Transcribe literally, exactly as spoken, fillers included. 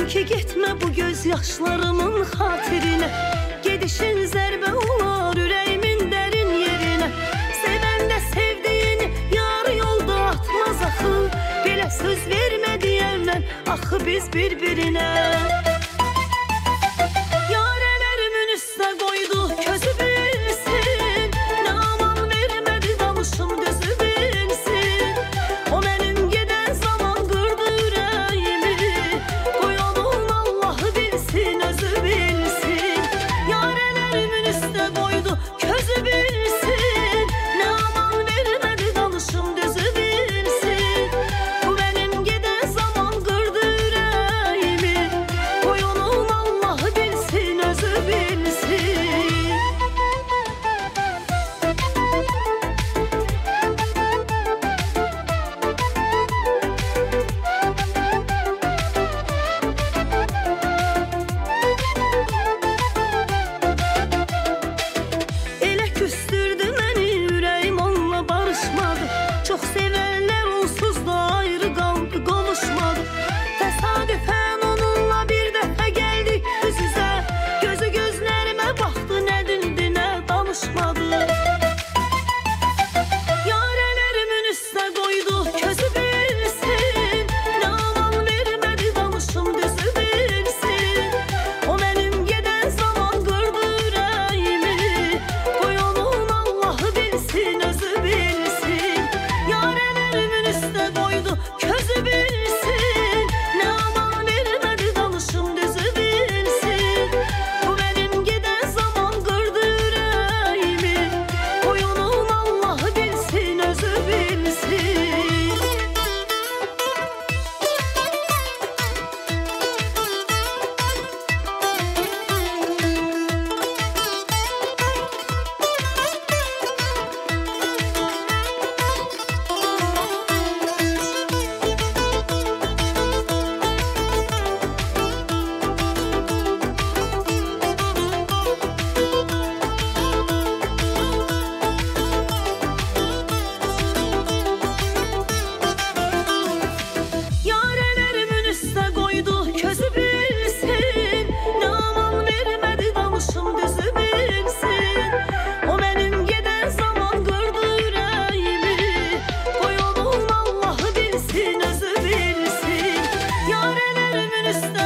ki gitme bu gözyaşlarımın xatirinə. Gedişin zərbə olar ürəyimin dərin yerinə. Sevəndə sevdiyini yar yolda atmaz axı. Belə söz vermə deyəndən axı biz bir-birinə. Yarələrimin üstə qoydu közü bilsin. Nə aman vermədi danışım düzü bilsin. O mənim gedən zaman qırdı ürəyimi. Qoy onun Allahı bilsin, özü bilsin. Yarələrimin üstə qoydu közü bilsin. Nə aman vermədi danışım düzü bilsin. Bu mənim gedən zaman qırdı ürəyimi. Qoy onun Allahı bilsin, özü bilsin. Elə küstürdü məni ürəyim onunla barışmadı. Çox sevənlər onsuz da ayrı qaldı, qovuşmadı. Təsadüfən onunla bir dəfə gəldik üz üzə. Gözü gözlərimə baxdı, nə dildi, nə danışmadı. Yarələrimin üstə qoydu közü bilsin. Nə aman vermədi danışım düzü bilsin. O mənim gedən zaman qırdı ürəyimi. Qoy onun Allahı bilsin, özü bilsin. Yarələrimin üstə qoydu közü bilsin. Nə aman vermədi danışım düzü bilsin. Bu mənim gedən zaman qırdı ürəyimi. Qoy onun Allahı bilsin, özü bilsin. Yarələrimin üstə qoydu közü bilsin. Nə aman vermədi danışım düzü bilsin. O mənim gedən zaman qırdı ürəyimi. Qoy onun Allahı bilsin, özü bilsin. Yarələrimin üstə